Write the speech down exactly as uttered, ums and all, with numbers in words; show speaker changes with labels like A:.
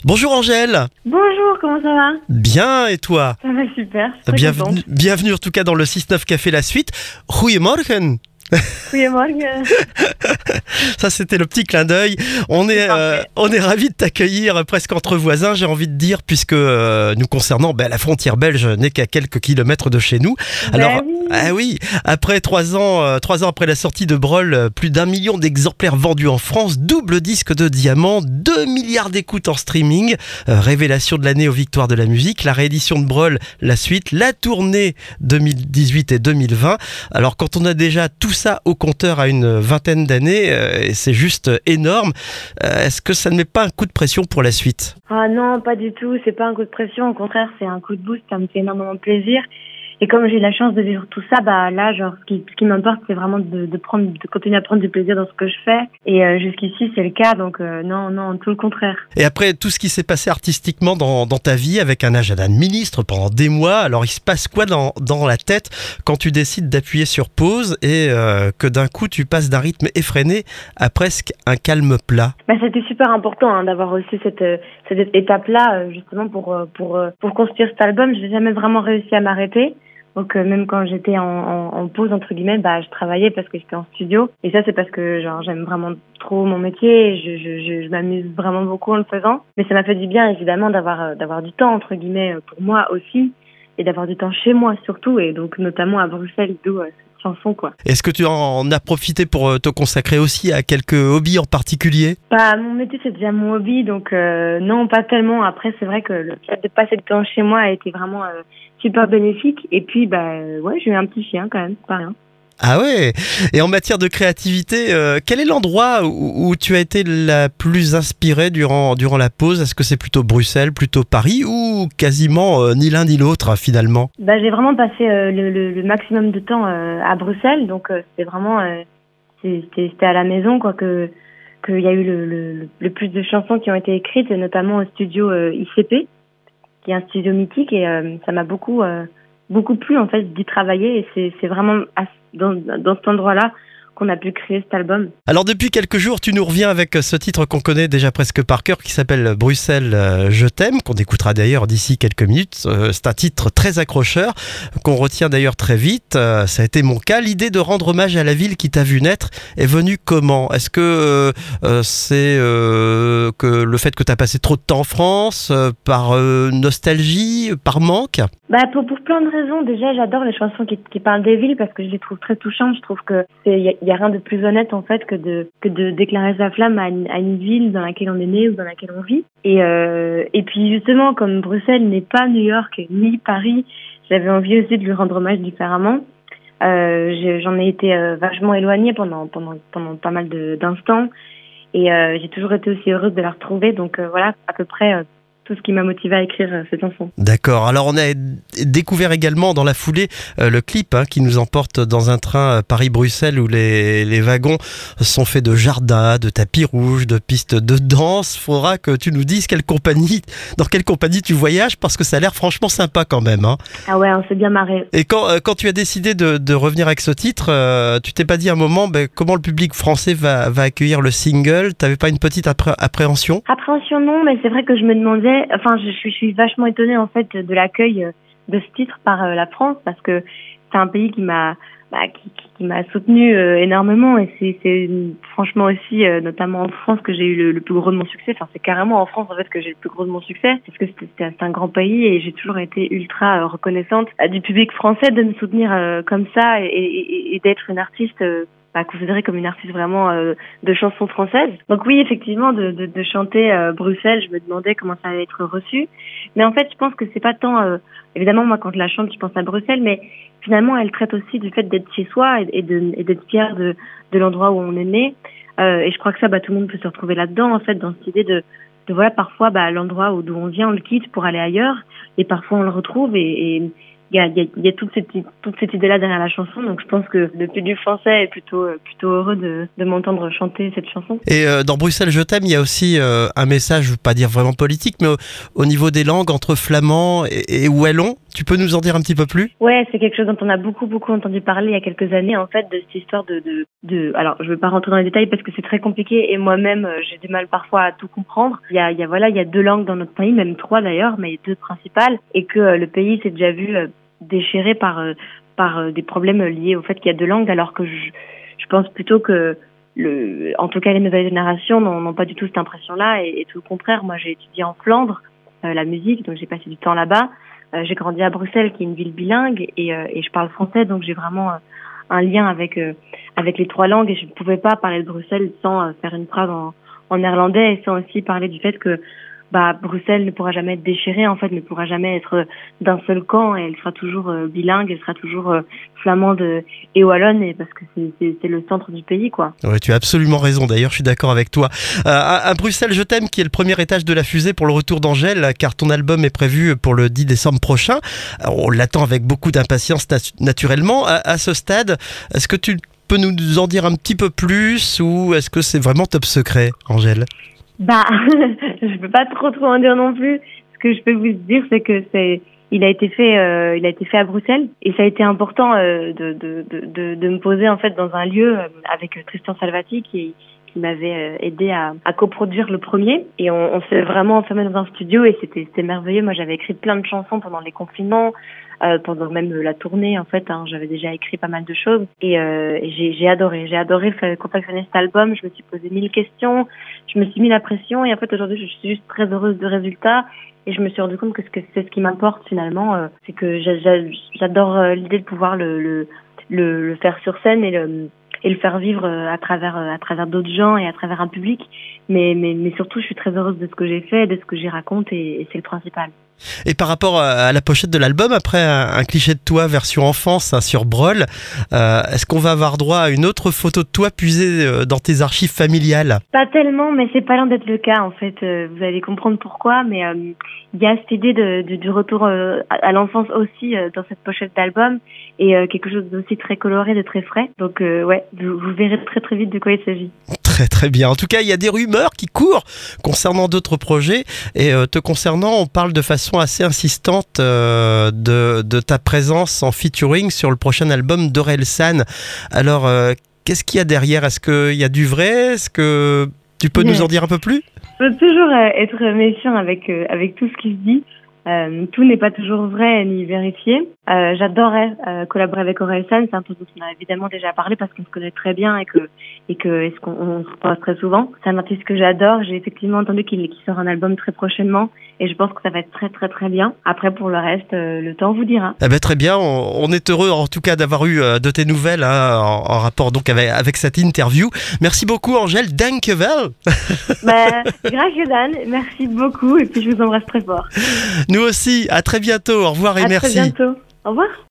A: Bonjour Angèle.
B: Bonjour, comment ça va?
A: Bien, et toi?
B: Ça va super, je suis très
A: Bienvenue,
B: contente.
A: bienvenue en tout cas dans le six neuf Café La Suite. Goedemorgen.
B: Goedemorgen.
A: Ça c'était le petit clin d'œil. On est, euh, on est ravis de t'accueillir presque entre voisins, j'ai envie de dire, puisque euh, nous concernant, ben, la frontière belge n'est qu'à quelques kilomètres de chez nous. Alors,
B: Ben oui.
A: ah oui, après trois ans, euh, trois ans après la sortie de Brol, euh, plus d'un million d'exemplaires vendus en France, double disque de diamant, deux milliards d'écoutes en streaming, euh, révélation de l'année aux victoires de la musique, la réédition de Brol, la suite, la tournée deux mille dix-huit et deux mille vingt. Alors quand on a déjà tout ça au compteur à une vingtaine d'années, euh, c'est juste énorme. Euh, est-ce que ça ne met pas un coup de pression pour la suite ?
B: Ah non, pas du tout, c'est pas un coup de pression, au contraire, c'est un coup de boost, ça me fait énormément plaisir. Et comme j'ai la chance de vivre tout ça, bah là, genre, ce qui, ce qui m'importe, c'est vraiment de, de prendre, de continuer à prendre du plaisir dans ce que je fais. Et euh, jusqu'ici, c'est le cas, donc euh, non, non, tout le contraire.
A: Et après tout ce qui s'est passé artistiquement dans, dans ta vie, avec un agenda de ministre pendant des mois, alors il se passe quoi dans, dans la tête quand tu décides d'appuyer sur pause et euh, que d'un coup tu passes d'un rythme effréné à presque un calme plat ?
B: Bah, c'était super important hein, d'avoir aussi cette, euh, cette étape-là, euh, justement, pour, euh, pour, euh, pour construire cet album. Je n'ai jamais vraiment réussi à m'arrêter. Donc euh, même quand j'étais en, en, en pause entre guillemets, bah je travaillais parce que j'étais en studio. Et ça c'est parce que genre j'aime vraiment trop mon métier, je, je, je, je m'amuse vraiment beaucoup en le faisant. Mais ça m'a fait du bien évidemment d'avoir euh, d'avoir du temps entre guillemets pour moi aussi et d'avoir du temps chez moi surtout et donc notamment à Bruxelles d'où euh, cette chanson quoi.
A: Est-ce que tu en as profité pour te consacrer aussi à quelques hobbies en particulier ?
B: Bah mon métier c'est déjà mon hobby donc euh, non pas tellement. Après c'est vrai que le fait de passer du temps chez moi a été vraiment euh, super bénéfique. Et puis, bah, ouais, j'ai eu un petit chien quand même, c'est pas rien.
A: Ah ouais. Et en matière de créativité, euh, quel est l'endroit où, où tu as été la plus inspirée durant, durant la pause ? Est-ce que c'est plutôt Bruxelles, plutôt Paris ou quasiment euh, ni l'un ni l'autre finalement ?
B: Bah, j'ai vraiment passé euh, le, le, le maximum de temps euh, à Bruxelles. Donc, euh, c'était vraiment euh, c'était, c'était à la maison quoi, que qu'il y a eu le, le, le plus de chansons qui ont été écrites, notamment au studio euh, I C P. Qui est un studio mythique et euh, ça m'a beaucoup euh, beaucoup plu en fait d'y travailler et c'est c'est vraiment à, dans dans cet endroit-là qu'on a pu créer cet album.
A: Alors depuis quelques jours, tu nous reviens avec ce titre qu'on connaît déjà presque par cœur qui s'appelle Bruxelles, je t'aime, qu'on écoutera d'ailleurs d'ici quelques minutes. C'est un titre très accrocheur qu'on retient d'ailleurs très vite. Ça a été mon cas. L'idée de rendre hommage à la ville qui t'a vu naître est venue comment ? Est-ce que euh, c'est euh, que le fait que tu as passé trop de temps en France, euh, par euh, nostalgie, par manque ?
B: Bah pour pour plein de raisons. Déjà, j'adore les chansons qui qui parlent des villes parce que je les trouve très touchantes. Je trouve que c'est il y a, y a rien de plus honnête en fait que de que de déclarer sa flamme à une, à une ville dans laquelle on est né ou dans laquelle on vit. Et euh, et puis justement, comme Bruxelles n'est pas New York ni Paris, j'avais envie aussi de lui rendre hommage différemment. Euh, je, j'en ai été euh, vachement éloignée pendant pendant pendant pas mal de, d'instants et euh, j'ai toujours été aussi heureuse de la retrouver. Donc euh, voilà à peu près. Euh, tout ce qui m'a motivé à écrire euh, cette chanson.
A: D'accord. Alors on a découvert également dans la foulée euh, le clip hein, qui nous emporte dans un train euh, Paris-Bruxelles où les, les wagons sont faits de jardins, de tapis rouges, de pistes de danse. Faudra que tu nous dises quelle compagnie, dans quelle compagnie tu voyages parce que ça a l'air franchement sympa quand même. Hein.
B: Ah ouais, on s'est bien marré.
A: Et quand, euh, quand tu as décidé de, de revenir avec ce titre, euh, tu t'es pas dit un moment ben, comment le public français va, va accueillir le single ? T'avais pas une petite appré- appréhension ?
B: Appréhension non, mais c'est vrai que je me demandais. Enfin, je suis, je suis vachement étonnée en fait de l'accueil de ce titre par euh, la France parce que c'est un pays qui m'a, bah, qui, qui, qui m'a soutenu euh, énormément et c'est, c'est franchement aussi, euh, notamment en France, que j'ai eu le, le plus gros de mon succès. Enfin, c'est carrément en France en fait que j'ai le plus gros de mon succès parce que c'est, c'est un grand pays et j'ai toujours été ultra euh, reconnaissante euh, du public français de me soutenir euh, comme ça et, et, et d'être une artiste. Euh, Bah, considérée comme une artiste vraiment euh, de chansons françaises. Donc oui, effectivement, de, de, de chanter euh, Bruxelles, je me demandais comment ça allait être reçu. Mais en fait, je pense que c'est pas tant... Euh, évidemment, moi, quand je la chante, je pense à Bruxelles, mais finalement, elle traite aussi du fait d'être chez soi et, et, de, et d'être fière de, de l'endroit où on est né. Euh, et je crois que ça, bah, tout le monde peut se retrouver là-dedans, en fait, dans cette idée de, de voilà, parfois, bah, l'endroit où, d'où on vient, on le quitte pour aller ailleurs, et parfois on le retrouve, et... et il y a, il y a, il y a toute cette, toute cette idée-là derrière la chanson, donc je pense que le public français est plutôt, plutôt heureux de, de m'entendre chanter cette chanson.
A: Et euh, dans Bruxelles, je t'aime, il y a aussi euh, un message, je ne veux pas dire vraiment politique, mais au, au niveau des langues, entre flamand et, et wallon, Tu peux nous en dire un petit peu plus ?
B: Ouais, c'est quelque chose dont on a beaucoup, beaucoup entendu parler il y a quelques années, en fait, de cette histoire de... de, de... Alors, je ne veux pas rentrer dans les détails parce que c'est très compliqué et moi-même, j'ai du mal parfois à tout comprendre. Il y a, il y a, voilà, il y a deux langues dans notre pays, même trois d'ailleurs, mais deux principales, et que euh, le pays s'est déjà vu euh, déchiré par, euh, par euh, des problèmes liés au fait qu'il y a deux langues, alors que je, je pense plutôt que, le, en tout cas, les nouvelles générations n'ont, n'ont pas du tout cette impression-là, et, et tout le contraire. Moi, j'ai étudié en Flandre, euh, la musique, donc j'ai passé du temps là-bas. Euh, j'ai grandi à Bruxelles, qui est une ville bilingue, et, euh, et je parle français, donc j'ai vraiment euh, un lien avec euh, avec les trois langues, et je ne pouvais pas parler de Bruxelles sans euh, faire une phrase en, en néerlandais, et sans aussi parler du fait que bah Bruxelles ne pourra jamais être déchirée, en fait, ne pourra jamais être d'un seul camp, et elle sera toujours euh, bilingue, elle sera toujours euh, flamande et wallonne, et parce que c'est, c'est, c'est le centre du pays, quoi.
A: Ouais, tu as absolument raison, d'ailleurs, je suis d'accord avec toi. Euh, à, à Bruxelles, je t'aime, qui est le premier étage de la fusée pour le retour d'Angèle, car ton album est prévu pour le dix décembre prochain. On l'attend avec beaucoup d'impatience, naturellement. À, à ce stade, est-ce que tu peux nous en dire un petit peu plus, ou est-ce que c'est vraiment top secret, Angèle ?
B: Bah, je peux pas trop trop en dire non plus. Ce que je peux vous dire, c'est que c'est, il a été fait, euh, il a été fait à Bruxelles, et ça a été important euh, de, de de de de me poser en fait dans un lieu euh, avec Tristan Salvati qui qui m'avait euh, aidé à, à coproduire le premier, et on, on s'est vraiment enfermé dans un studio, et c'était c'était merveilleux. Moi, j'avais écrit plein de chansons pendant les confinements. Euh, pendant même la tournée, en fait, hein, j'avais déjà écrit pas mal de choses, et, euh, et j'ai, j'ai adoré, j'ai adoré faire, confectionner cet album. Je me suis posé mille questions, je me suis mis la pression, et en fait aujourd'hui je suis juste très heureuse du résultat, et je me suis rendu compte que, ce que c'est ce qui m'importe finalement, euh, c'est que j'a, j'a, j'adore euh, l'idée de pouvoir le, le, le, le faire sur scène, et le et le faire vivre à travers à travers d'autres gens et à travers un public, mais mais mais surtout je suis très heureuse de ce que j'ai fait, de ce que j'y raconte, et, et c'est le principal.
A: Et par rapport à la pochette de l'album, après un, un cliché de toi version enfance, hein, sur Brol, euh, est-ce qu'on va avoir droit à une autre photo de toi puisée dans tes archives familiales ?
B: Pas tellement, mais c'est pas loin d'être le cas, en fait. Euh, vous allez comprendre pourquoi, mais euh, il y a cette idée de, de, du retour euh, à l'enfance aussi euh, dans cette pochette d'album, et euh, quelque chose d'aussi très coloré, de très frais. Donc euh, ouais, vous, vous verrez très très vite de quoi il s'agit.
A: Très très bien. En tout cas, il y a des rumeurs qui courent concernant d'autres projets, et euh, te concernant, on parle de façon assez insistante euh, de, de ta présence en featuring sur le prochain album d'Orelsan. Alors, euh, qu'est-ce qu'il y a derrière ? Est-ce qu'il y a du vrai ? Est-ce que tu peux
B: Mais,
A: nous en dire un peu plus ?
B: Je peux toujours euh, être méfiant avec, euh, avec tout ce qui se dit. Euh, tout n'est pas toujours vrai ni vérifié. Euh, j'adorerais euh, collaborer avec Orelsan, c'est un truc dont on a évidemment déjà parlé parce qu'on se connaît très bien, et que et que est-ce qu'on on se croise très souvent. C'est un artiste que j'adore. J'ai effectivement entendu qu'il, qu'il sort un album très prochainement, et je pense que ça va être très très très bien. Après, pour le reste, euh, le temps vous dira.
A: Eh ben, très bien, on, on est heureux en tout cas d'avoir eu euh, de tes nouvelles, hein, en, en rapport donc avec, avec cette interview. Merci beaucoup, Angèle. Dankjewel.
B: Bah, grâce Dan, merci beaucoup, et puis je vous embrasse très fort.
A: Nous aussi, à très bientôt, au revoir et
B: à
A: merci.
B: À très bientôt, au revoir.